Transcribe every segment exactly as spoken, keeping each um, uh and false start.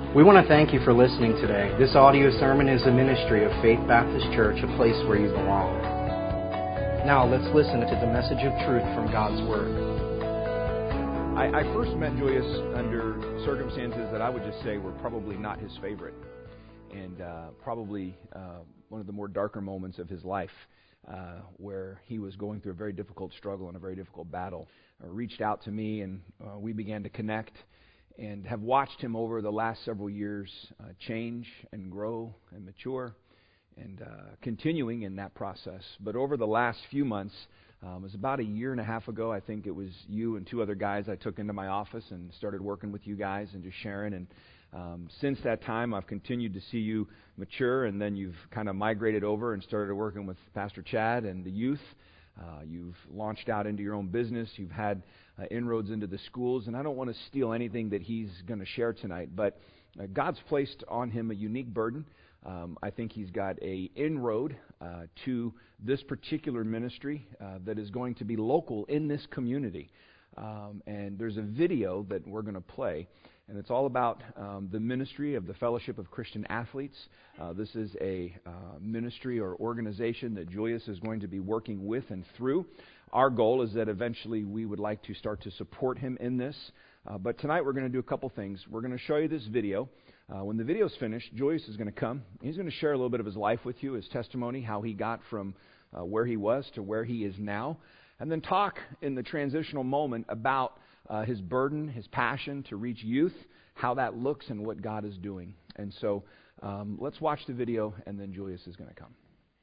We want to thank you for listening today. This audio sermon is a ministry of Faith Baptist Church, a place where you belong. Now let's listen to the message of truth from God's Word. I, I first met Julius under circumstances that I would just say were probably not his favorite, and uh, probably uh, one of the more darker moments of his life, uh, where he was going through a very difficult struggle and a very difficult battle. Uh, reached out to me, and uh, we began to connect, and have watched him over the last several years uh, change and grow and mature, and uh, continuing in that process. But over the last few months, um, it was about a year and a half ago, I think it was you and two other guys I took into my office and started working with you guys and just sharing. And um, since that time, I've continued to see you mature, and then you've kind of migrated over and started working with Pastor Chad and the youth. Uh, you've launched out into your own business. You've had uh, inroads into the schools. And I don't want to steal anything that he's going to share tonight, but uh, God's placed on him a unique burden. Um, I think he's got a inroad uh, to this particular ministry uh, that is going to be local in this community. Um, and there's a video that we're going to play. And it's all about um, the ministry of the Fellowship of Christian Athletes. Uh, this is a uh, ministry or organization that Julius is going to be working with and through. Our goal is that eventually we would like to start to support him in this. Uh, but tonight we're going to do a couple things. We're going to show you this video. Uh, when the video's finished, Julius is going to come. He's going to share a little bit of his life with you, his testimony, how he got from uh, where he was to where he is now. And then talk in the transitional moment about Uh, his burden, his passion to reach youth, how that looks and what God is doing. And so um, let's watch the video, and then Julius is going to come.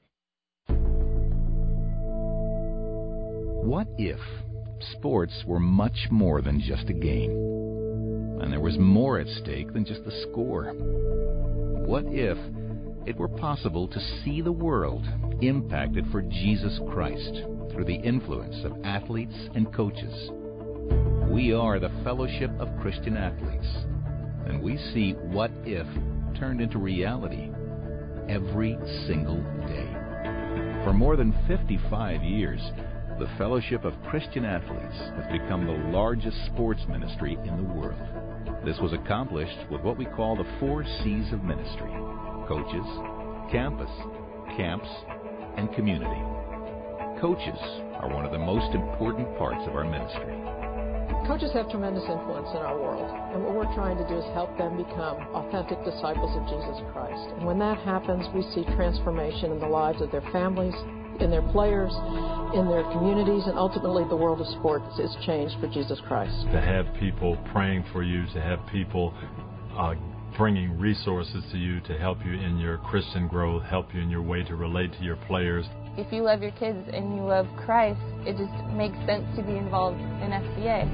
What if sports were much more than just a game, and there was more at stake than just the score? What if it were possible to see the world impacted for Jesus Christ through the influence of athletes and coaches? We are the Fellowship of Christian Athletes, and we see what if turned into reality every single day. For more than fifty-five years, the Fellowship of Christian Athletes has become the largest sports ministry in the world. This was accomplished with what we call the four C's of ministry: coaches, campus, camps, and community. Coaches are one of the most important parts of our ministry. Coaches have tremendous influence in our world, and what we're trying to do is help them become authentic disciples of Jesus Christ. And when that happens, we see transformation in the lives of their families, in their players, in their communities, and ultimately the world of sports is changed for Jesus Christ. To have people praying for you, to have people uh, bringing resources to you to help you in your Christian growth, help you in your way to relate to your players. If you love your kids and you love Christ, it just makes sense to be involved in F C A.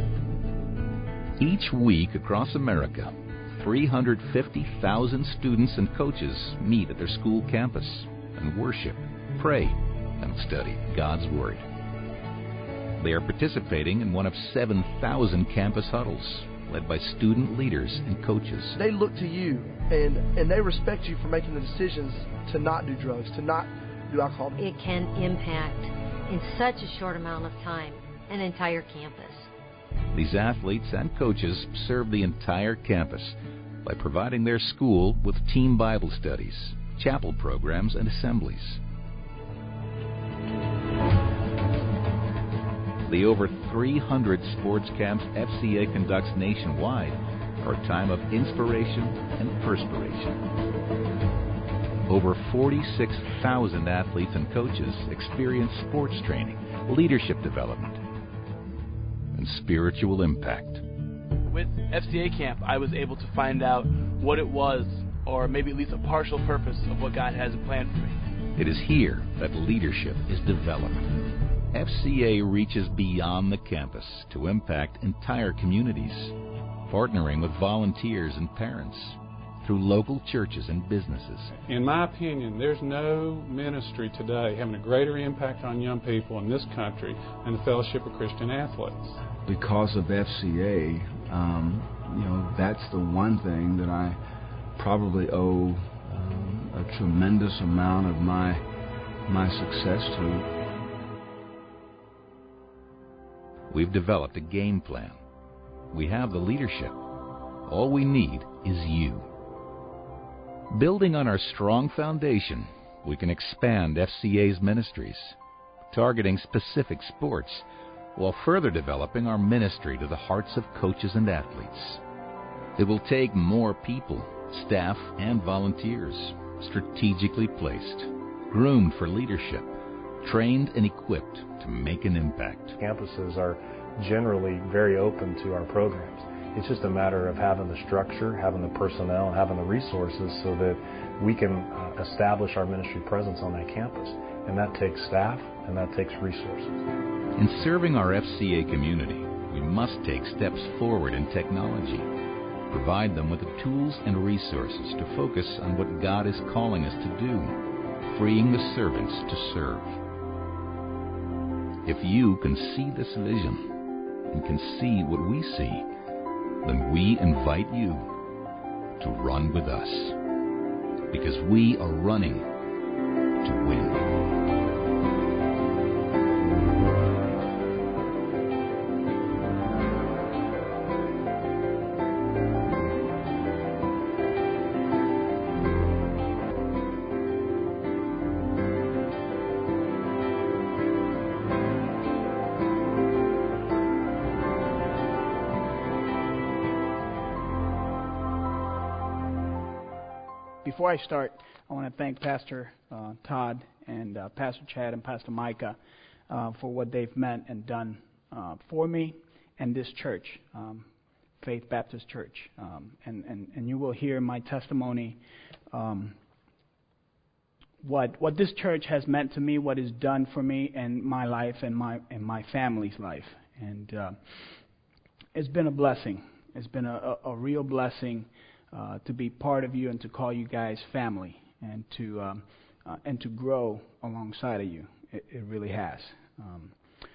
Each week across America, three hundred fifty thousand students and coaches meet at their school campus and worship, pray, and study God's Word. They are participating in one of seven thousand campus huddles led by student leaders and coaches. They look to you, and, and they respect you for making the decisions to not do drugs, to not do alcohol. It can impact, in such a short amount of time, an entire campus. These athletes and coaches serve the entire campus by providing their school with team Bible studies, chapel programs, and assemblies. The over three hundred sports camps F C A conducts nationwide are a time of inspiration and perspiration. Over forty-six thousand athletes and coaches experience sports training, leadership development, and spiritual impact. With F C A camp, I was able to find out what it was, or maybe at least a partial purpose of what God has planned for me. It is here that leadership is developed. F C A reaches beyond the campus to impact entire communities, partnering with volunteers and parents through local churches and businesses. In my opinion, there's no ministry today having a greater impact on young people in this country than the Fellowship of Christian Athletes. Because of F C A, um, you know, that's the one thing that I probably owe um, a tremendous amount of my my success to. We've developed a game plan. We have the leadership. All we need is you. Building on our strong foundation, we can expand F C A's ministries, targeting specific sports, while further developing our ministry to the hearts of coaches and athletes. It will take more people, staff, and volunteers, strategically placed, groomed for leadership, trained and equipped to make an impact. Campuses are generally very open to our programs. It's just a matter of having the structure, having the personnel, and having the resources so that we can uh, establish our ministry presence on that campus. And that takes staff, and that takes resources. In serving our F C A community, we must take steps forward in technology, provide them with the tools and resources to focus on what God is calling us to do, freeing the servants to serve. If you can see this vision and can see what we see, then we invite you to run with us, because we are running to win. Before I start, I want to thank Pastor uh, Todd and uh, Pastor Chad and Pastor Micah uh, for what they've meant and done uh, for me and this church, um, Faith Baptist Church. Um, and, and, and you will hear in my testimony um, what what this church has meant to me, what it's done for me and my life and my and my family's life. And uh, it's been a blessing. It's been a, a, a real blessing. Uh, to be part of you and to call you guys family and to um, uh, and to grow alongside of you. It, it really has. Um,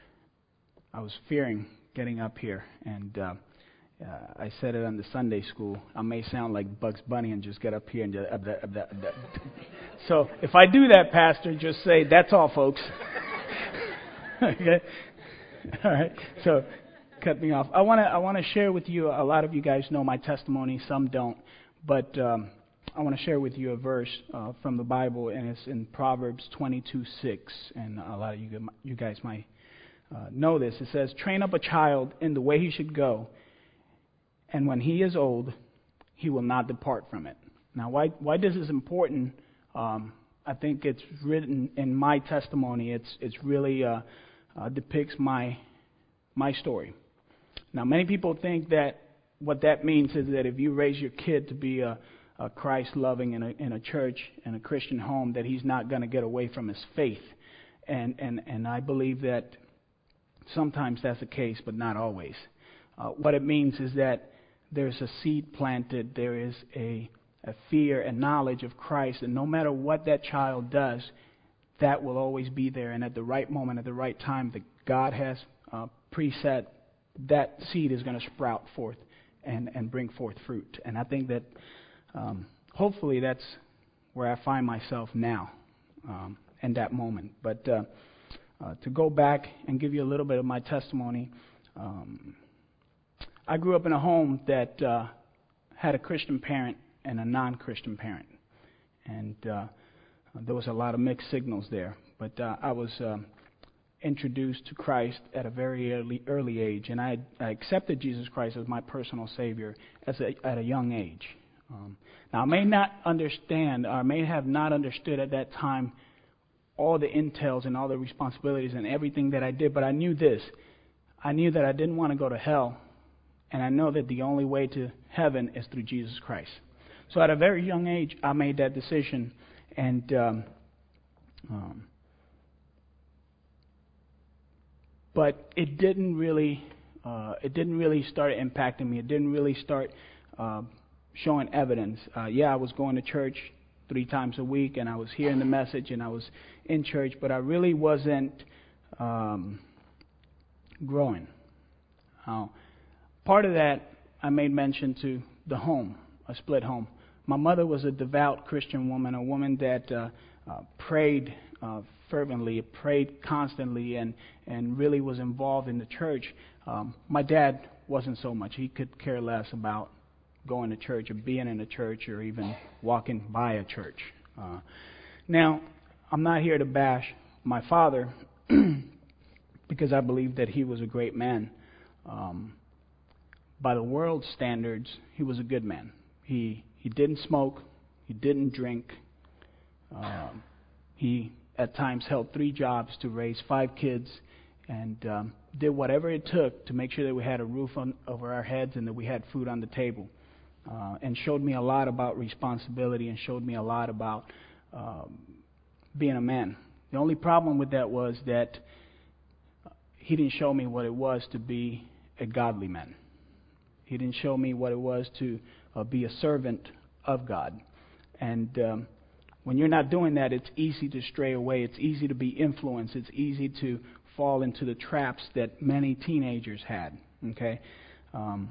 I was fearing getting up here, and uh, uh, I said it on the Sunday school. I may sound like Bugs Bunny and just get up here and just, uh, uh, uh, uh, so if I do that, Pastor, just say that's all, folks. Okay, all right. So. Cut me off. I want to I want to share with you, a lot of you guys know my testimony, some don't, but um, I want to share with you a verse uh, from the Bible, and it's in Proverbs twenty-two six, and a lot of you, you guys might uh, know this. It says, "Train up a child in the way he should go, and when he is old, he will not depart from it." Now, why why this is important, um, I think it's written in my testimony. It's it's really uh, uh, depicts my my story. Now, many people think that what that means is that if you raise your kid to be a, a Christ-loving in a, in a church, in a Christian home, that he's not going to get away from his faith. And, and, and I believe that sometimes that's the case, but not always. Uh, what it means is that there's a seed planted, there is a, a fear and knowledge of Christ, and no matter what that child does, that will always be there. And at the right moment, at the right time, that God has uh, preset, that seed is going to sprout forth and, and bring forth fruit. And I think that um, hopefully that's where I find myself now um, in that moment. But uh, uh, to go back and give you a little bit of my testimony, um, I grew up in a home that uh, had a Christian parent and a non-Christian parent. And uh, there was a lot of mixed signals there. But uh, I was... Uh, introduced to Christ at a very early early age, and I, I accepted Jesus Christ as my personal Savior as a, at a young age. Um, now, I may not understand, or I may have not understood at that time all the entails and all the responsibilities and everything that I did, but I knew this. I knew that I didn't want to go to hell, and I know that the only way to heaven is through Jesus Christ. So at a very young age, I made that decision, and um, um, But it didn't really, uh, it didn't really start impacting me. It didn't really start uh, showing evidence. Uh, yeah, I was going to church three times a week, and I was hearing the message, and I was in church, but I really wasn't um, growing. Uh, part of that, I made mention to the home, a split home. My mother was a devout Christian woman, a woman that uh, uh, prayed uh, fervently, prayed constantly, and, and really was involved in the church. Um, my dad wasn't so much. He could care less about going to church or being in a church or even walking by a church. Uh, now, I'm not here to bash my father because I believe that he was a great man. Um, by the world's standards, he was a good man. He he didn't smoke. He didn't drink. Um, he at times held three jobs to raise five kids and um, did whatever it took to make sure that we had a roof on, over our heads and that we had food on the table. Uh, and showed me a lot about responsibility and showed me a lot about um, being a man. The only problem with that was that he didn't show me what it was to be a godly man. He didn't show me what it was to uh, be a servant of God. And um, when you're not doing that, it's easy to stray away. It's easy to be influenced. It's easy to fall into the traps that many teenagers had. Okay. Um,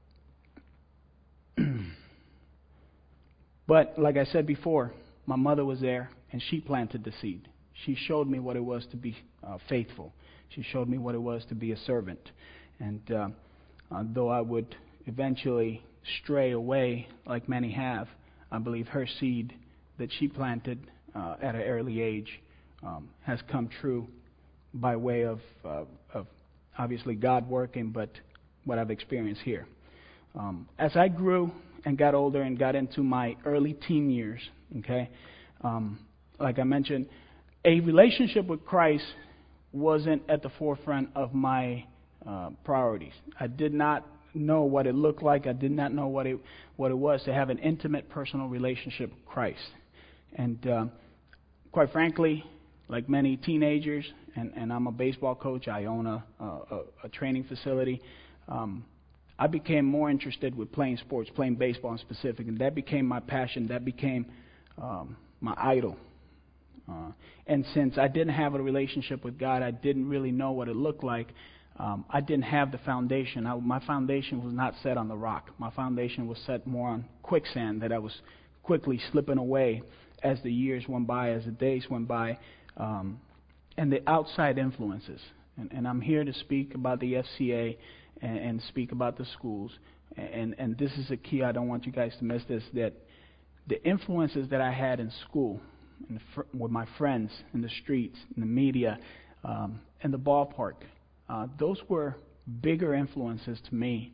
But like I said before, my mother was there and she planted the seed. She showed me what it was to be uh, faithful. She showed me what it was to be a servant. And uh, uh, though I would eventually stray away, like many have, I believe her seed that she planted uh, at an early age um, has come true by way of, uh, of obviously God working, but what I've experienced here. Um, as I grew and got older and got into my early teen years, okay, um, like I mentioned, a relationship with Christ wasn't at the forefront of my uh, priorities. I did not know what it looked like. I did not know what it what it was to have an intimate, personal relationship with Christ. And uh, quite frankly, like many teenagers, and, and I'm a baseball coach. I own a, a, a training facility. Um, I became more interested with playing sports, playing baseball in specific, and that became my passion. That became um, my idol. Uh, and since I didn't have a relationship with God, I didn't really know what it looked like. Um, I didn't have the foundation. I, my foundation was not set on the rock. My foundation was set more on quicksand that I was quickly slipping away as the years went by, as the days went by, um, and the outside influences. And, and I'm here to speak about the F C A and, and speak about the schools. And, and this is a key. I don't want you guys to miss this, that the influences that I had in school, in fr- with my friends, in the streets, in the media, um, in the ballpark, uh, those were bigger influences to me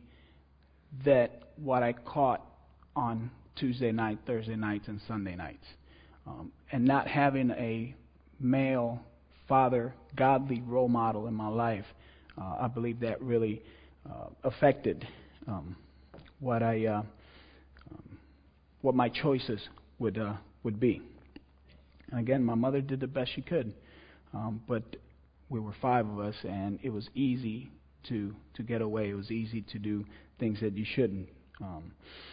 that what I caught on Tuesday night, Thursday nights, and Sunday nights. Um, and not having a male father, godly role model in my life, uh, I believe that really uh, affected um, what I, uh, um, what my choices would uh, would be. And again, my mother did the best she could, um, but we were five of us, and it was easy to to get away. It was easy to do things that you shouldn't. Um,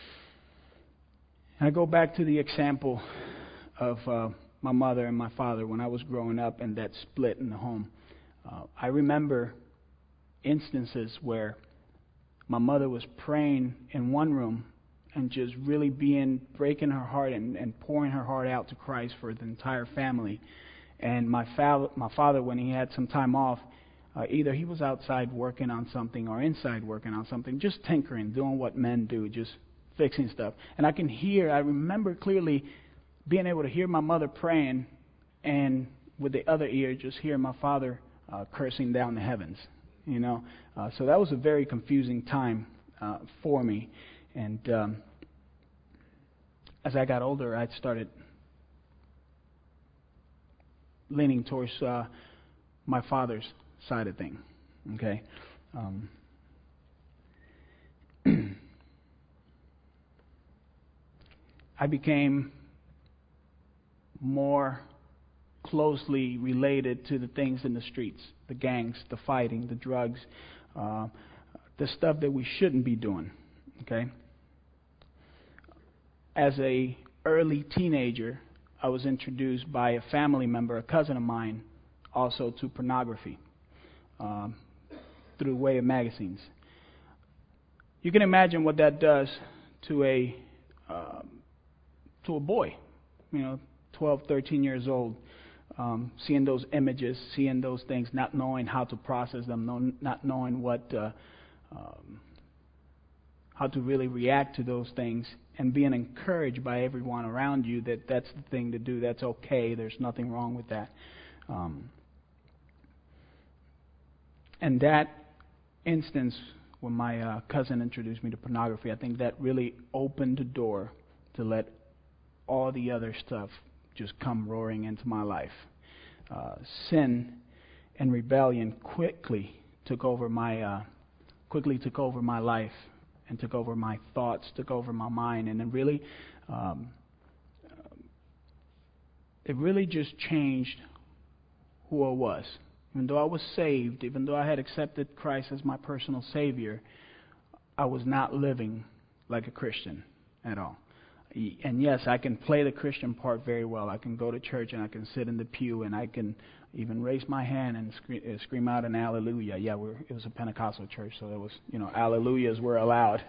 and I go back to the example of uh, my mother and my father when I was growing up and that split in the home. Uh, I remember instances where my mother was praying in one room and just really being, breaking her heart and, and pouring her heart out to Christ for the entire family. And my, fa- my father, when he had some time off, uh, either he was outside working on something or inside working on something, just tinkering, doing what men do, just fixing stuff. And I can hear, I remember clearly being able to hear my mother praying, and with the other ear just hear my father uh, cursing down the heavens. You know, uh, so that was a very confusing time uh, for me. And um, as I got older, I started leaning towards uh, my father's side of things. Okay. Um, I became more closely related to the things in the streets, the gangs, the fighting, the drugs, uh, the stuff that we shouldn't be doing. Okay. As a early teenager, I was introduced by a family member, a cousin of mine, also to pornography um, through way of magazines. You can imagine what that does to a um, to a boy, you know, twelve, thirteen years old, um, seeing those images, seeing those things, not knowing how to process them, no, not knowing what uh, um, how to really react to those things, and being encouraged by everyone around you that that's the thing to do. That's okay. There's nothing wrong with that. Um, and that instance, when my uh, cousin introduced me to pornography, I think that really opened the door to let all the other stuff just come roaring into my life. Uh, sin and rebellion quickly took over my uh, quickly took over my life and took over my thoughts, took over my mind, and it really um, it really just changed who I was. Even though I was saved, even though I had accepted Christ as my personal Savior, I was not living like a Christian at all. And yes, I can play the Christian part very well. I can go to church and I can sit in the pew and I can even raise my hand and scream, uh, scream out an hallelujah. Yeah, we're, it was a Pentecostal church, so it was, you know, hallelujahs were allowed.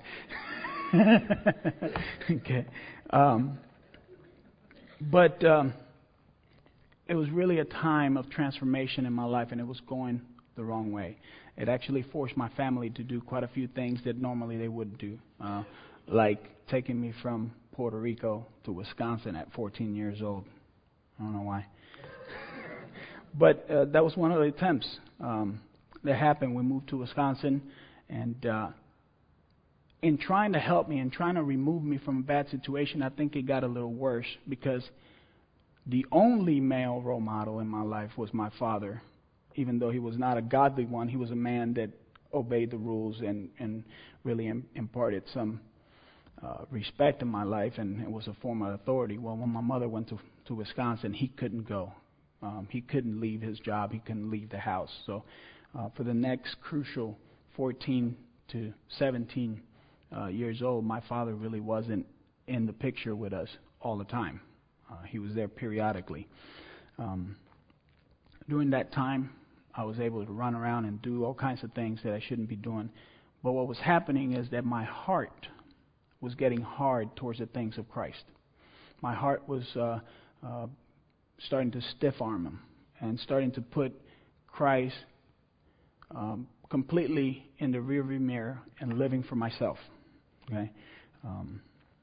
Okay. Um, but um, it was really a time of transformation in my life, and it was going the wrong way. It actually forced my family to do quite a few things that normally they wouldn't do, uh, like taking me from Puerto Rico to Wisconsin at fourteen years old. I don't know why. But uh, that was one of the attempts um, that happened. We moved to Wisconsin, and uh, in trying to help me and trying to remove me from a bad situation, I think it got a little worse, because the only male role model in my life was my father. Even though he was not a godly one, he was a man that obeyed the rules and, and really im- imparted some uh, respect in my life, and it was a form of authority. Well, when my mother went to, to Wisconsin, he couldn't go. Um, he couldn't leave his job. He couldn't leave the house. So uh, for the next crucial fourteen to seventeen uh, years old, my father really wasn't in the picture with us all the time. Uh, he was there periodically. Um, during that time, I was able to run around and do all kinds of things that I shouldn't be doing. But what was happening is that my heart was getting hard towards the things of Christ. My heart was uh, uh, starting to stiff-arm him and starting to put Christ um, completely in the rearview mirror and living for myself. Okay, um,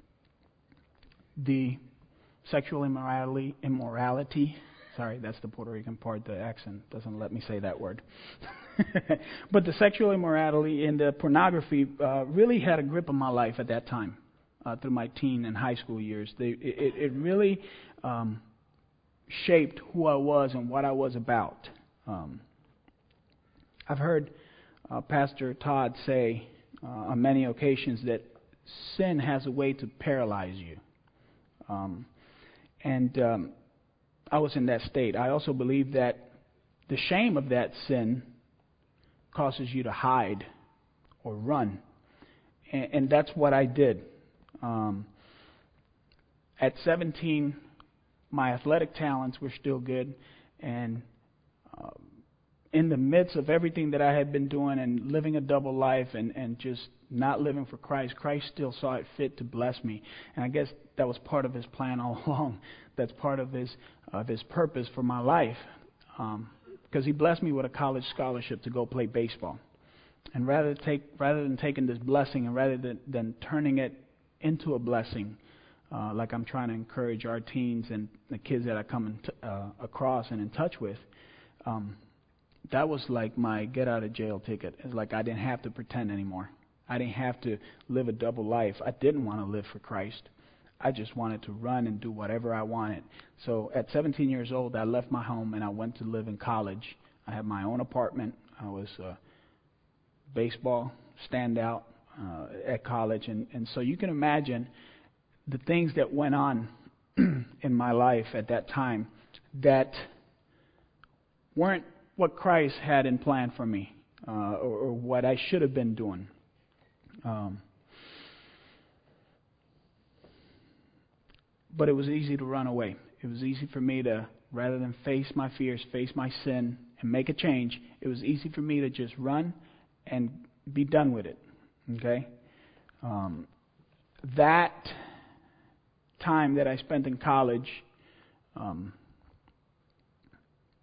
the sexual immorality, immorality. Sorry, that's the Puerto Rican part. The accent doesn't let me say that word. But the sexual immorality and the pornography uh, really had a grip on my life at that time, uh, through my teen and high school years. They, it, it really um, shaped who I was and what I was about. Um, I've heard uh, Pastor Todd say uh, on many occasions that sin has a way to paralyze you. Um, and um, I was in that state. I also believe that the shame of that sin causes you to hide or run. And, and that's what I did. Um, at seventeen, my athletic talents were still good. And uh, in the midst of everything that I had been doing and living a double life and, and just not living for Christ, Christ still saw it fit to bless me. And I guess that was part of His plan all along. That's part of His of His purpose for my life. Um, because He blessed me with a college scholarship to go play baseball. And rather take rather than taking this blessing and rather than, than turning it into a blessing, uh, like I'm trying to encourage our teens and the kids that I come in t- uh, across and in touch with, um, that was like my get out of jail ticket. It's like I didn't have to pretend anymore. I didn't have to live a double life. I didn't want to live for Christ. I just wanted to run and do whatever I wanted. So at seventeen years old, I left my home and I went to live in college. I had my own apartment. I was a baseball standout uh, at college. And, and so you can imagine the things that went on in my life at that time that weren't what Christ had in plan for me uh, or, or what I should have been doing. Um, But it was easy to run away. It was easy for me to, rather than face my fears, face my sin, and make a change, it was easy for me to just run and be done with it. Okay? Um, that time that I spent in college um,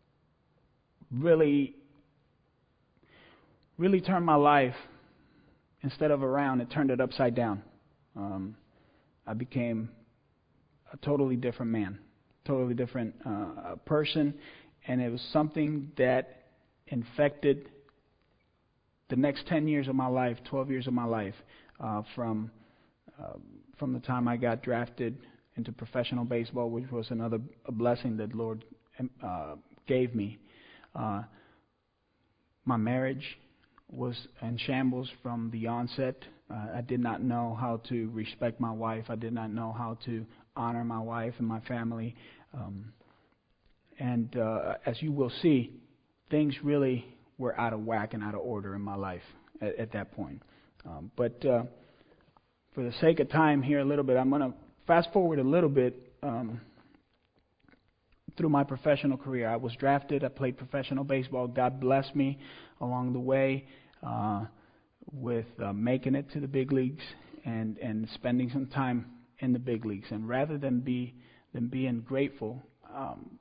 really, really turned my life instead of around, it turned it upside down. Um, I became a totally different man, totally different uh, person, and it was something that infected the next ten years of my life, twelve years of my life, uh, from uh, from the time I got drafted into professional baseball, which was another a blessing that the Lord uh, gave me. Uh, my marriage was in shambles from the onset. Uh, I did not know how to respect my wife. I did not know how to honor my wife and my family. Um, and uh, as you will see, things really were out of whack and out of order in my life at, at that point. Um, but uh, for the sake of time here a little bit, I'm going to fast forward a little bit um, through my professional career. I was drafted. I played professional baseball. God blessed me along the way uh, with uh, making it to the big leagues and, and spending some time in the big leagues. And rather than be than being grateful, um,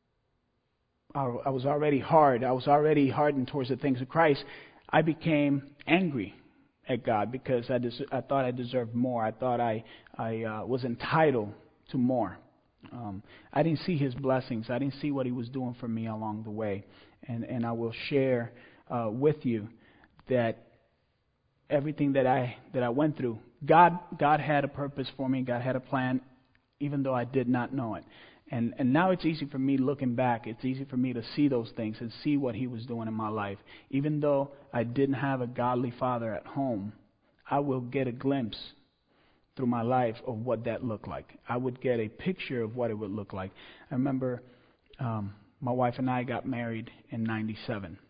I, I was already hard. I was already hardened towards the things of Christ. I became angry at God because I des- I thought I deserved more. I thought I I uh, was entitled to more. Um, I didn't see His blessings. I didn't see what He was doing for me along the way. And and I will share uh, with you that everything that I that I went through, God God had a purpose for me. God had a plan, even though I did not know it. And and now it's easy for me looking back. It's easy for me to see those things and see what He was doing in my life. Even though I didn't have a godly father at home, I will get a glimpse through my life of what that looked like. I would get a picture of what it would look like. I remember um, my wife and I got married in ninety-seven.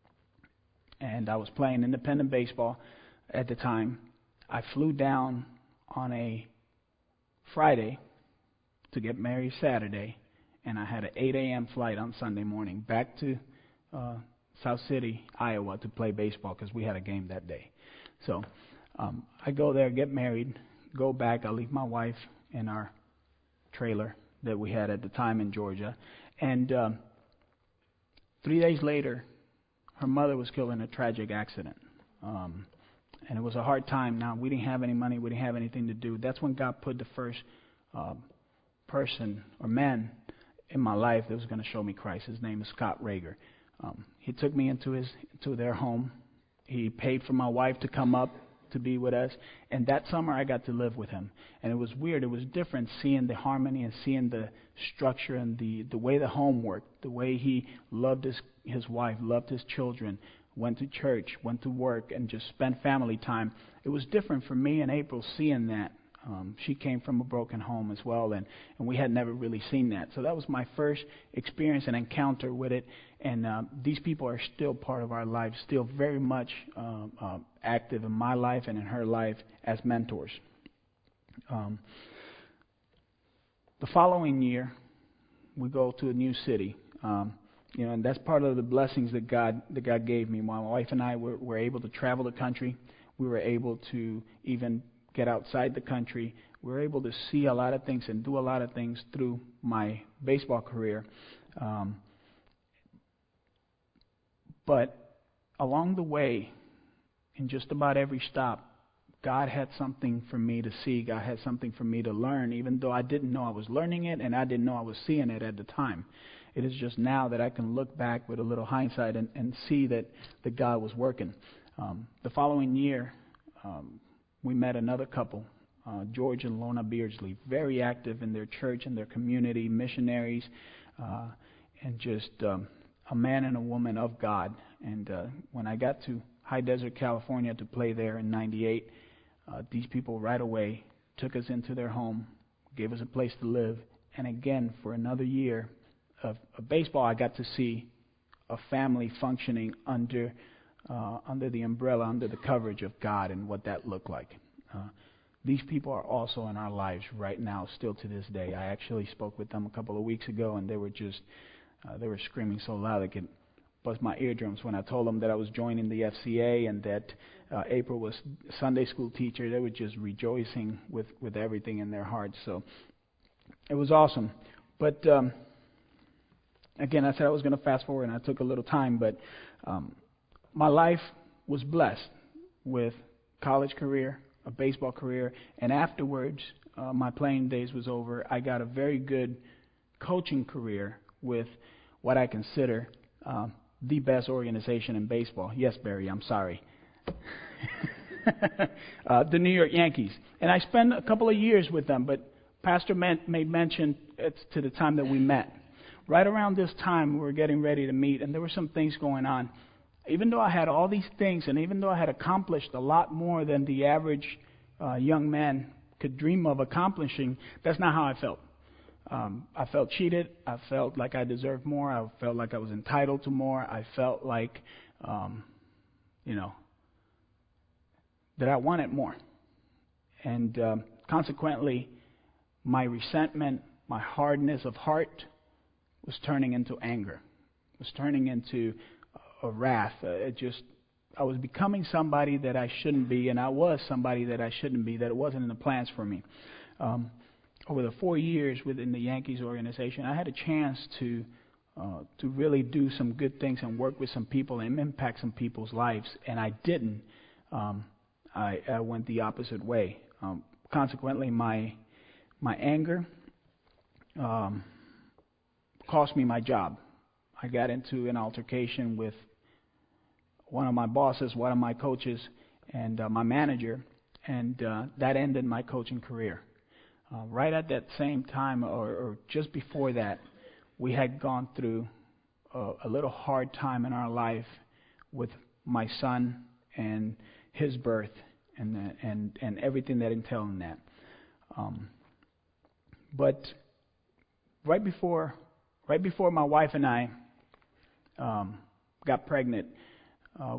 And I was playing independent baseball at the time. I flew down on a Friday to get married Saturday, and I had an eight a.m. flight on Sunday morning back to uh, South City, Iowa, to play baseball because we had a game that day. So um, I go there, get married, go back. I leave my wife in our trailer that we had at the time in Georgia, and um, three days later, her mother was killed in a tragic accident. Um, and it was a hard time. Now, we didn't have any money. We didn't have anything to do. That's when God put the first uh, person or man in my life that was going to show me Christ. His name is Scott Rager. Um, he took me into his into their home. He paid for my wife to come up to be with us. And that summer, I got to live with him. And it was weird. It was different seeing the harmony and seeing the structure and the, the way the home worked, the way he loved his, his wife, loved his children, went to church, went to work, and just spent family time. It was different for me and April seeing that. Um, she came from a broken home as well, and, and we had never really seen that. So that was my first experience and encounter with it. And uh, these people are still part of our lives, still very much uh, uh, active in my life and in her life as mentors. Um, the following year, we go to a new city. Um, you know, and that's part of the blessings that God that God gave me. My wife and I were, were able to travel the country. We were able to even get outside the country. We were able to see a lot of things and do a lot of things through my baseball career. Um, but along the way, in just about every stop, God had something for me to see. God had something for me to learn, even though I didn't know I was learning it and I didn't know I was seeing it at the time. It is just now that I can look back with a little hindsight and, and see that, that God was working. Um, the following year, um, we met another couple, uh, George and Lona Beardsley, very active in their church and their community, missionaries, uh, and just um, a man and a woman of God. And uh, when I got to High Desert, California to play there in ninety-eight, uh, these people right away took us into their home, gave us a place to live, and again, for another year of, of baseball, I got to see a family functioning under uh, under the umbrella, under the coverage of God, and what that looked like. Uh, these people are also in our lives right now, still to this day. I actually spoke with them a couple of weeks ago, and they were just uh, they were screaming so loud they could bust my eardrums when I told them that I was joining the F C A and that uh, April was Sunday school teacher. They were just rejoicing with, with everything in their hearts. So it was awesome. But um, again, I said I was going to fast forward, and I took a little time, but um, my life was blessed with college career, a baseball career, and afterwards, uh, my playing days was over. I got a very good coaching career with what I consider uh, the best organization in baseball. Yes, Barry, I'm sorry. uh, the New York Yankees. And I spent a couple of years with them, but Pastor made mention it's to the time that we met. Right around this time, we were getting ready to meet, and there were some things going on. Even though I had all these things, and even though I had accomplished a lot more than the average uh, young man could dream of accomplishing, that's not how I felt. Um, I felt cheated. I felt like I deserved more. I felt like I was entitled to more. I felt like, um, you know, that I wanted more. And um, consequently, my resentment, my hardness of heart was turning into anger, was turning into a wrath. Uh, it just, I was becoming somebody that I shouldn't be, and I was somebody that I shouldn't be, that it wasn't in the plans for me. Um, over the four years within the Yankees organization, I had a chance to uh, to really do some good things and work with some people and impact some people's lives, and I didn't. Um, I, I went the opposite way. Um, consequently, my my anger um, cost me my job. I got into an altercation with one of my bosses, one of my coaches, and uh, my manager, and uh, that ended my coaching career. Uh, right at that same time, or, or just before that, we had gone through a, a little hard time in our life with my son and his birth and and and everything that entailed in that. Um, but right before, right before my wife and I um, got pregnant, uh,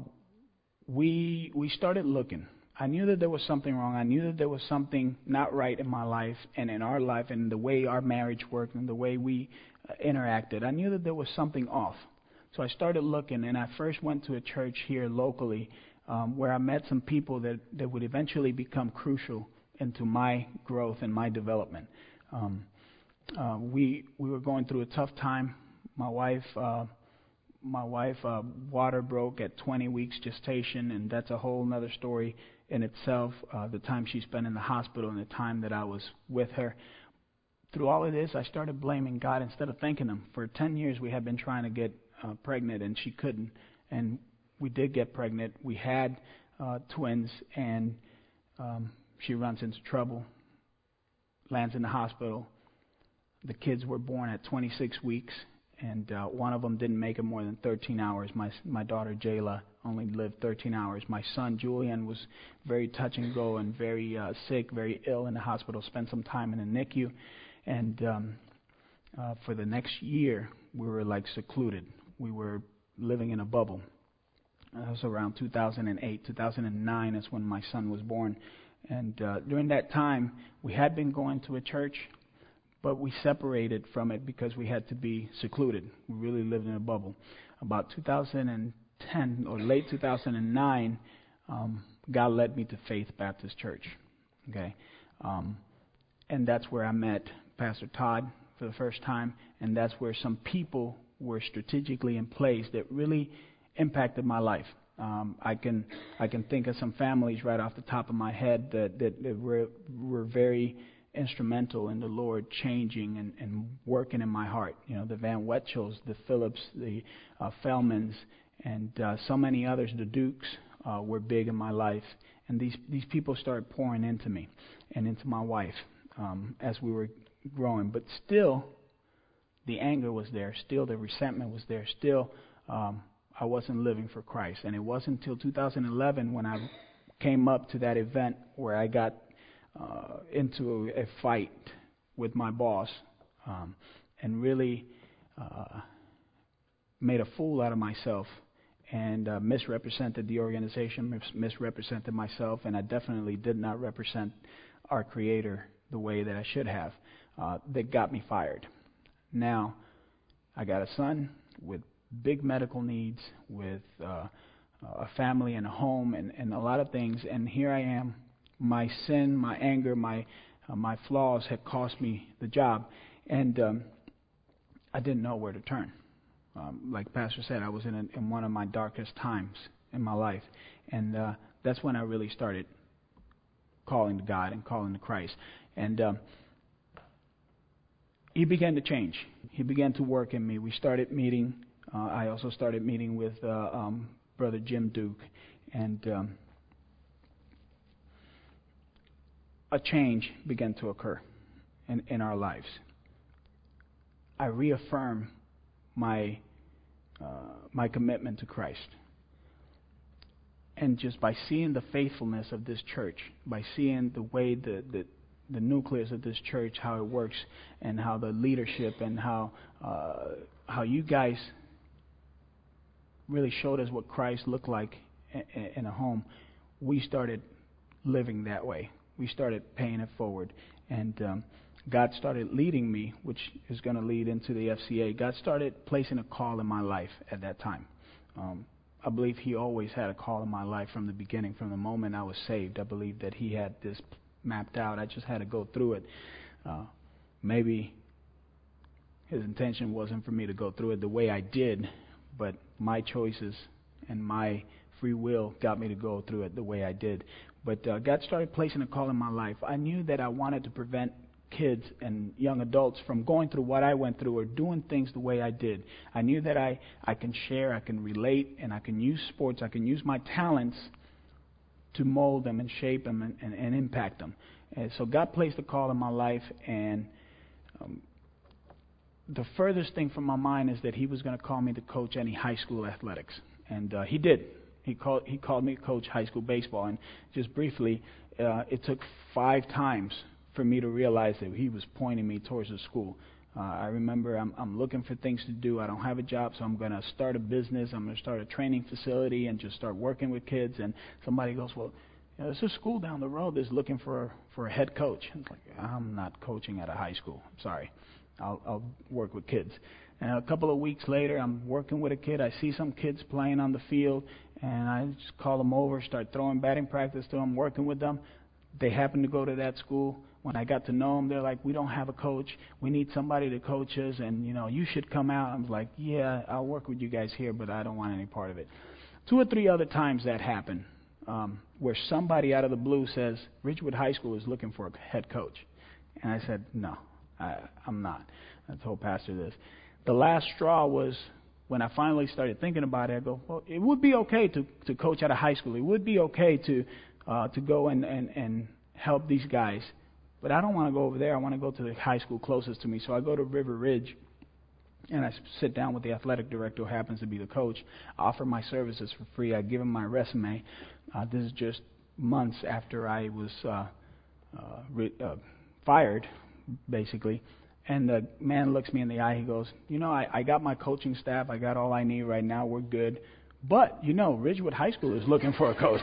we we started looking. I knew that there was something wrong. I knew that there was something not right in my life and in our life and the way our marriage worked and the way we uh, interacted. I knew that there was something off. So I started looking, and I first went to a church here locally um, where I met some people that, that would eventually become crucial into my growth and my development. Um, uh, we we were going through a tough time. My wife... Uh, My wife, uh, water broke at twenty weeks gestation, and that's a whole other story in itself. Uh, the time she spent in the hospital and the time that I was with her. Through all of this, I started blaming God instead of thanking Him. For ten years, we had been trying to get uh, pregnant, and she couldn't. And we did get pregnant. We had uh, twins, and um, she runs into trouble, lands in the hospital. The kids were born at twenty-six weeks. And uh, one of them didn't make it more than thirteen hours. My my daughter Jayla only lived thirteen hours. My son Julian was very touch and go and very uh, sick, very ill in the hospital. Spent some time in the N I C U, and um, uh, for the next year we were like secluded. We were living in a bubble. That was around two thousand eight, two thousand nine is when my son was born. And uh, during that time, we had been going to a church, but we separated from it because we had to be secluded. We really lived in a bubble. About two thousand ten or late two thousand nine, um, God led me to Faith Baptist Church. Okay, um, and that's where I met Pastor Todd for the first time, and that's where some people were strategically in place that really impacted my life. Um, I can I can think of some families right off the top of my head that that, that were were very instrumental in the Lord changing and, and working in my heart. You know, the Van Wetchels, the Phillips, the uh, Fellmans, and uh, so many others, the Dukes, uh, were big in my life. And these, these people started pouring into me and into my wife um, as we were growing. But still, the anger was there. Still, the resentment was there. Still, um, I wasn't living for Christ. And it wasn't until two thousand eleven when I came up to that event where I got Uh, into a, a fight with my boss um, and really uh, made a fool out of myself and uh, misrepresented the organization, mis- misrepresented myself, and I definitely did not represent our Creator the way that I should have. Uh, that got me fired. Now, I got a son with big medical needs, with uh, a family and a home and, and a lot of things, and here I am. My sin, my anger, my uh, my flaws had cost me the job, and um, I didn't know where to turn. Um, like Pastor said, I was in, a, in one of my darkest times in my life, and uh, that's when I really started calling to God and calling to Christ. And um, He began to change. He began to work in me. We started meeting. Uh, I also started meeting with uh, um, Brother Jim Duke. And um, a change began to occur in, in our lives. I reaffirmed my uh, my commitment to Christ. And just by seeing the faithfulness of this church, by seeing the way the, the, the nucleus of this church, how it works, and how the leadership and how uh, how you guys really showed us what Christ looked like in, in a home, we started living that way. We started paying it forward. And um, God started leading me, which is going to lead into the F C A. God started placing a call in my life at that time. Um, I believe He always had a call in my life from the beginning, from the moment I was saved. I believe that He had this mapped out. I just had to go through it. Uh, maybe His intention wasn't for me to go through it the way I did, but my choices and my free will got me to go through it the way I did. But uh, God started placing a call in my life. I knew that I wanted to prevent kids and young adults from going through what I went through or doing things the way I did. I knew that I, I can share, I can relate, and I can use sports, I can use my talents to mold them and shape them and, and, and impact them. And so God placed a call in my life, and um, the furthest thing from my mind is that He was going to call me to coach any high school athletics. And uh, He did. He called, he called me to coach high school baseball. And just briefly, uh, it took five times for me to realize that He was pointing me towards the school. Uh, I remember I'm, I'm looking for things to do. I don't have a job, so I'm going to start a business. I'm going to start a training facility and just start working with kids. And somebody goes, well, you know, there's a school down the road that's looking for a, for a head coach. I'm like, I'm not coaching at a high school. I'm sorry. I'll, I'll work with kids. And a couple of weeks later, I'm working with a kid. I see some kids playing on the field, and I just call them over, start throwing batting practice to them, working with them. They happen to go to that school. When I got to know them, they're like, we don't have a coach. We need somebody to coach us, and, you know, you should come out. I'm like, yeah, I'll work with you guys here, but I don't want any part of it. Two or three other times that happened, um, where somebody out of the blue says, Ridgewood High School is looking for a head coach. And I said, no, I, I'm not. I told Pastor this. The last straw was when I finally started thinking about it. I go, well, it would be okay to, to coach at a high school. It would be okay to uh, to go and, and, and help these guys. But I don't want to go over there. I want to go to the high school closest to me. So I go to River Ridge, and I sit down with the athletic director, who happens to be the coach. I offer my services for free. I give him my resume. Uh, this is just months after I was uh, uh, re- uh, fired, basically. And the man looks me in the eye. He goes, you know, I, I got my coaching staff. I got all I need right now. We're good. But, you know, Ridgewood High School is looking for a coach.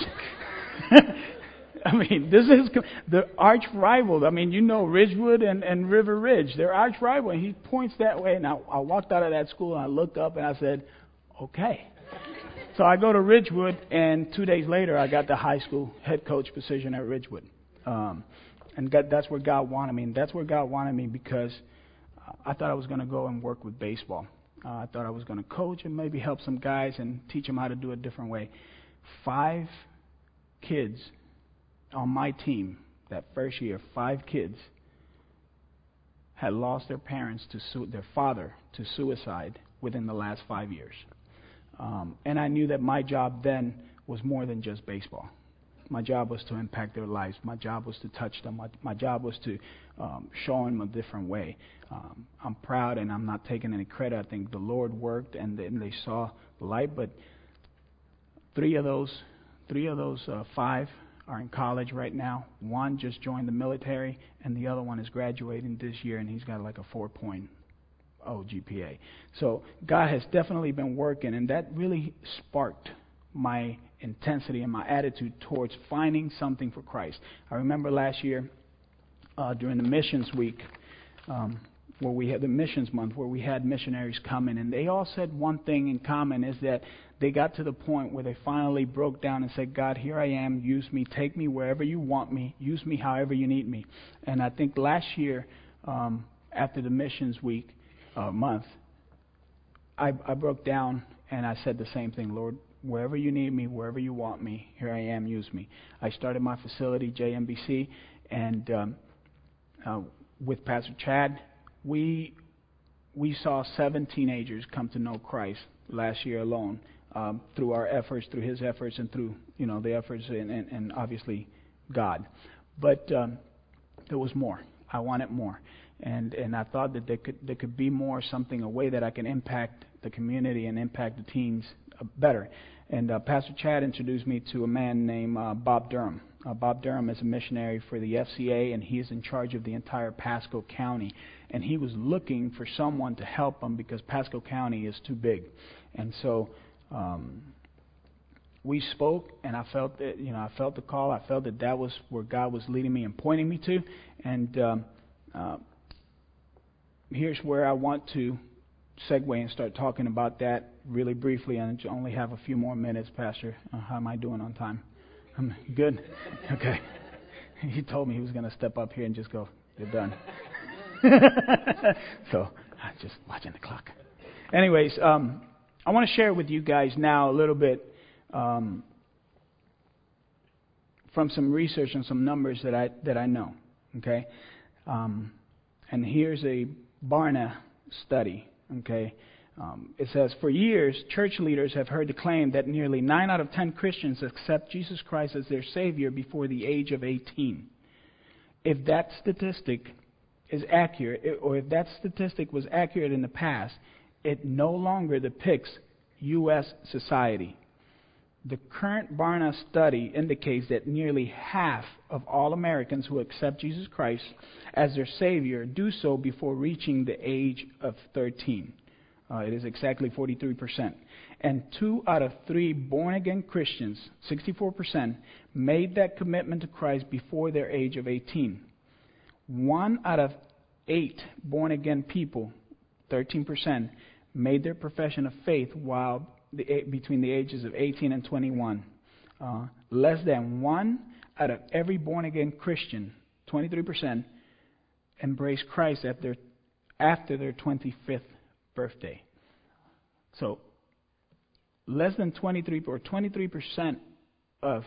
I mean, this is the arch rival. I mean, you know, Ridgewood and, and River Ridge, they're arch rival. And he points that way. And I, I walked out of that school, and I looked up, and I said, okay. So I go to Ridgewood, and two days later, I got the high school head coach position at Ridgewood. Um, and God, that's where God wanted me. And that's where God wanted me because I thought I was going to go and work with baseball. Uh, I thought I was going to coach and maybe help some guys and teach them how to do it a different way. Five kids on my team that first year, five kids had lost their parents to su- their father to suicide within the last five years. Um, and I knew that my job then was more than just baseball. My job was to impact their lives. My job was to touch them. My, my job was to um, show them a different way. Um, I'm proud, and I'm not taking any credit. I think the Lord worked, and, and they saw the light. But three of those, three of those uh, five are in college right now. One just joined the military, and the other one is graduating this year, and he's got like a four point oh G P A. So God has definitely been working, and that really sparked my intensity and my attitude towards finding something for Christ. I remember last year uh, during the missions week, um, where we had the missions month, where we had missionaries coming, and they all said one thing in common, is that they got to the point where they finally broke down and said, God, here I am, use me, take me wherever you want me, use me however you need me. And I think last year, um, after the missions week uh, month, I, I broke down and I said the same thing, Lord, wherever you need me, wherever you want me, here I am, use me. I started my facility, J M B C, and um, uh, with Pastor Chad, we we saw seven teenagers come to know Christ last year alone, um, through our efforts, through his efforts, and through, you know, the efforts and, and, and obviously God. But um, there was more. I wanted more. And and I thought that there could there could be more, something, a way that I can impact the community and impact the teens uh, better. And uh, Pastor Chad introduced me to a man named uh, Bob Durham. Uh, Bob Durham is a missionary for the F C A, and he is in charge of the entire Pasco County. And he was looking for someone to help him because Pasco County is too big. And so um, we spoke, and I felt that, you know, I felt the call. I felt that that was where God was leading me and pointing me to. And um, uh, here's where I want to segue and start talking about that really briefly. And I only have a few more minutes, Pastor. Uh, how am I doing on time? I'm good? Okay. He told me he was going to step up here and just go, you're done. So I'm just watching the clock. Anyways, um, I want to share with you guys now a little bit um, from some research and some numbers that I that I know. Okay, um, and here's a Barna study. Okay, um, it says, for years, church leaders have heard the claim that nearly nine out of ten Christians accept Jesus Christ as their Savior before the age of eighteen. If that statistic is accurate, or if that statistic was accurate in the past, it no longer depicts U S society. The current Barna study indicates that nearly half of all Americans who accept Jesus Christ as their Savior do so before reaching the age of thirteen. Uh, it is exactly forty-three percent. And two out of three born-again Christians, sixty-four percent, made that commitment to Christ before their age of eighteen. One out of eight born-again people, thirteen percent, made their profession of faith while the, between the ages of eighteen and twenty-one. Uh, less than one out of every born-again Christian, twenty-three percent, embraced Christ at their, after their twenty-fifth birthday. So, less than twenty-three or twenty-three percent of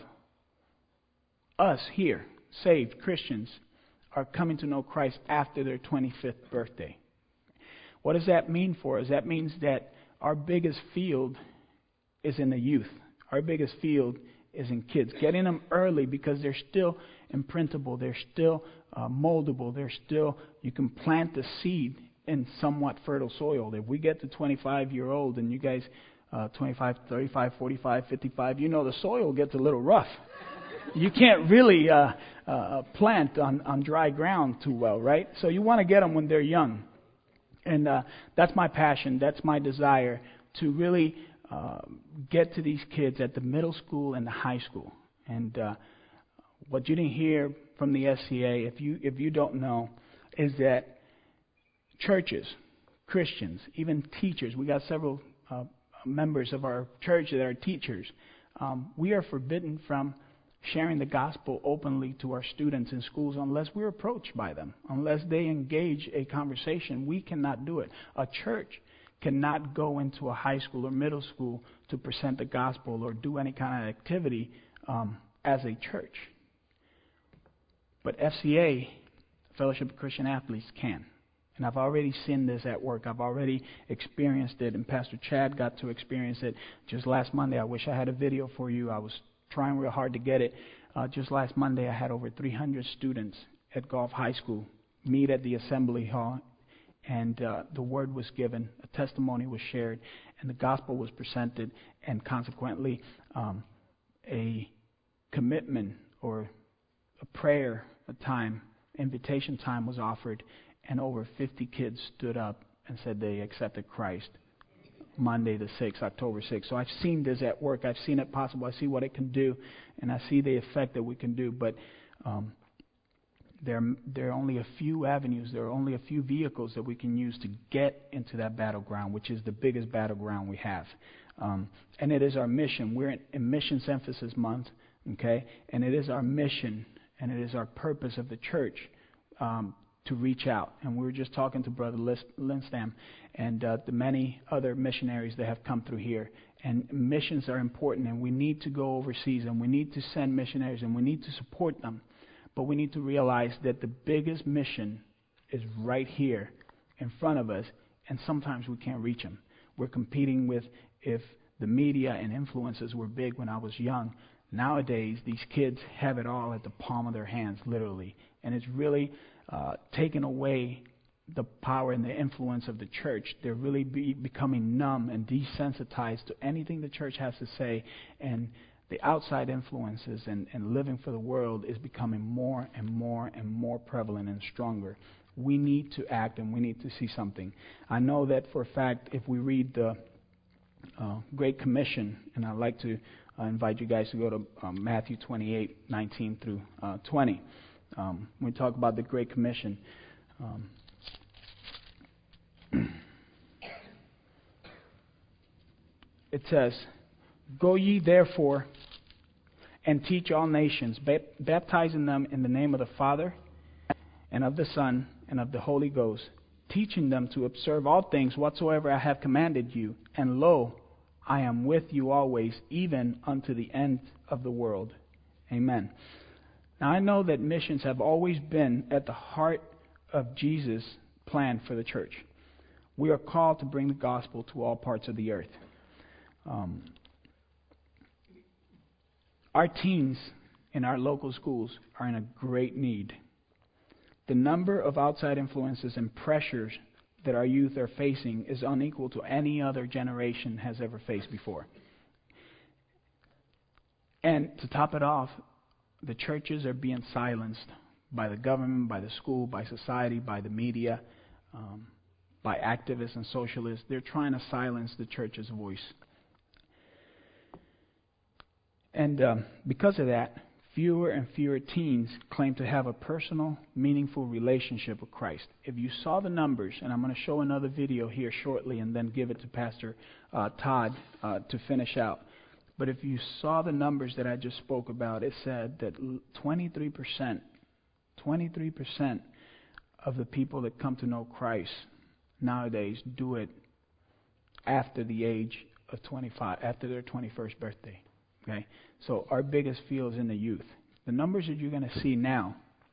us here, saved Christians, are coming to know Christ after their twenty-fifth birthday. What does that mean for us? That means that our biggest field is in the youth. Our biggest field is in kids. Getting them early because they're still imprintable. They're still uh, moldable. They're still, you can plant the seed in somewhat fertile soil. If we get to twenty-five year old and you guys, uh, twenty-five, thirty-five, forty-five, fifty-five, you know the soil gets a little rough. You can't really uh, uh, plant on, on dry ground too well, right? So you want to get them when they're young. And uh, that's my passion. That's my desire to really uh, get to these kids at the middle school and the high school. And uh, what you didn't hear from the S C A, if you if you don't know, is that churches, Christians, even teachers, we got several uh, members of our church that are teachers. Um, we are forbidden from sharing the gospel openly to our students in schools unless we're approached by them, unless they engage a conversation. We cannot do it. A church cannot go into a high school or middle school to present the gospel or do any kind of activity um, as a church. But F C A, Fellowship of Christian Athletes, can. And I've already seen this at work. I've already experienced it, and Pastor Chad got to experience it just last Monday. I wish I had a video for you. I was trying real hard to get it. Uh, just last Monday, I had over three hundred students at Gulf High School meet at the assembly hall, and uh, the word was given, a testimony was shared, and the gospel was presented, and consequently, um, a commitment or a prayer, a time, invitation time was offered, and over fifty kids stood up and said they accepted Christ. Monday the sixth, October sixth. So I've seen this at work. I've seen it possible. I see what it can do, and I see the effect that we can do. But um, there, there are only a few avenues. There are only a few vehicles that we can use to get into that battleground, which is the biggest battleground we have. Um, and it is our mission. We're in, in Missions Emphasis Month, okay? And it is our mission, and it is our purpose of the church um, to reach out. And we were just talking to Brother Linstam and uh, the many other missionaries that have come through here. And missions are important, and we need to go overseas, and we need to send missionaries, and we need to support them. But we need to realize that the biggest mission is right here in front of us, and sometimes we can't reach them. We're competing with, if the media and influences were big when I was young, nowadays these kids have it all at the palm of their hands, literally. And it's really uh, taken away the power and the influence of the church. They're really be becoming numb and desensitized to anything the church has to say, and the outside influences and, and living for the world is becoming more and more and more prevalent and stronger. We need to act, and we need to see something. I know that for a fact, if we read the uh, Great Commission, and I'd like to uh, invite you guys to go to um, Matthew twenty-eight, nineteen through uh, twenty. Um, we talk about the Great Commission. Um, It says, "Go ye therefore and teach all nations, baptizing them in the name of the Father and of the Son and of the Holy Ghost, teaching them to observe all things whatsoever I have commanded you. And lo, I am with you always, even unto the end of the world." Amen. Now I know that missions have always been at the heart of Jesus' plan for the church. We are called to bring the gospel to all parts of the earth. Um, our teens in our local schools are in a great need. The number of outside influences and pressures that our youth are facing is unequal to any other generation has ever faced before. And to top it off, the churches are being silenced by the government, by the school, by society, by the media, um, by activists and socialists. They're trying to silence the church's voice. And um, because of that, fewer and fewer teens claim to have a personal, meaningful relationship with Christ. If you saw the numbers, and I'm going to show another video here shortly and then give it to Pastor uh, Todd uh, to finish out. But if you saw the numbers that I just spoke about, it said that twenty-three percent, twenty-three percent of the people that come to know Christ nowadays do it after the age of twenty-five, after their twenty-first birthday. Okay, so our biggest field is in the youth. The numbers that you're going to see now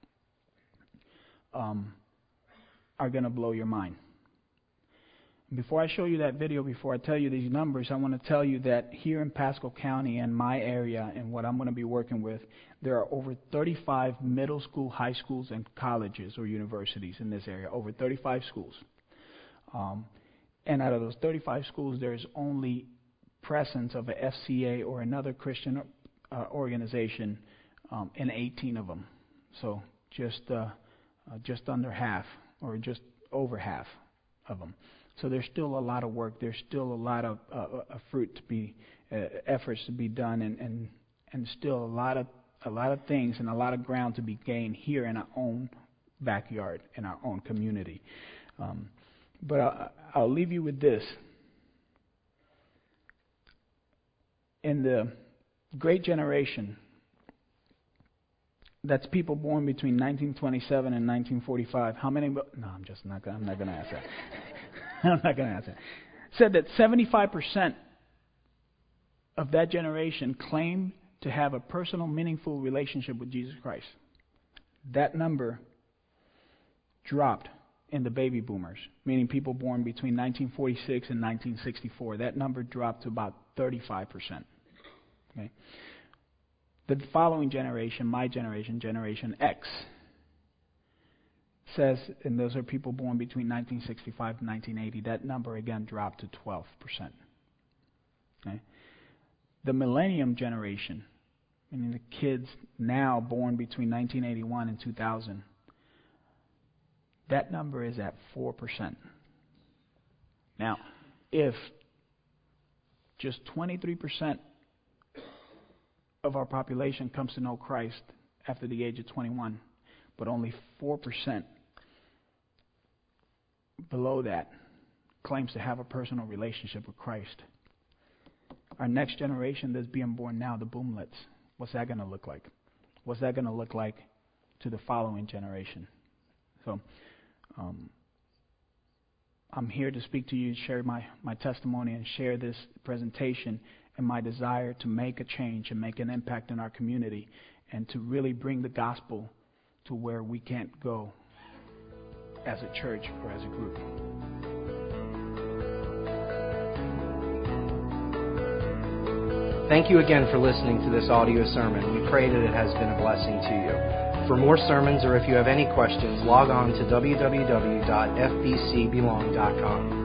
um, are going to blow your mind. Before I show you that video, before I tell you these numbers, I want to tell you that here in Pasco County and my area and what I'm going to be working with, there are over thirty-five middle school, high schools, and colleges or universities in this area, over thirty-five schools. Um, and out of those thirty-five schools, there's only presence of a F C A or another Christian uh, organization um, in eighteen of them. So just uh, uh, just under half, or just over half of them. So there's still a lot of work. There's still a lot of uh, uh, fruit to be, uh, efforts to be done, and, and and still a lot of a lot of things and a lot of ground to be gained here in our own backyard, in our own community. Um, but I'll, I'll leave you with this. In the Great Generation, that's people born between nineteen twenty-seven and nineteen forty-five. How many? No, I'm just not. Gonna, I'm not going to ask that. I'm not going to ask that. Said that seventy-five percent of that generation claimed to have a personal, meaningful relationship with Jesus Christ. That number dropped in the baby boomers, meaning people born between nineteen forty-six and nineteen sixty-four. That number dropped to about thirty-five percent. Okay. The following generation, my generation, Generation X, says, and those are people born between nineteen sixty-five and nineteen eighty, that number again dropped to twelve percent. Okay. The Millennium Generation, meaning the kids now born between nineteen eighty-one and two thousand, that number is at four percent. Now, if just twenty-three percent of our population comes to know Christ after the age of twenty-one, but only four percent below that claims to have a personal relationship with Christ. Our next generation that's being born now, the boomlets, what's that going to look like? What's that going to look like to the following generation? So, um, I'm here to speak to you, share my, my testimony, and share this presentation and my desire to make a change and make an impact in our community and to really bring the gospel to where we can't go as a church or as a group. Thank you again for listening to this audio sermon. We pray that it has been a blessing to you. For more sermons or if you have any questions, log on to w w w dot f b c belong dot com.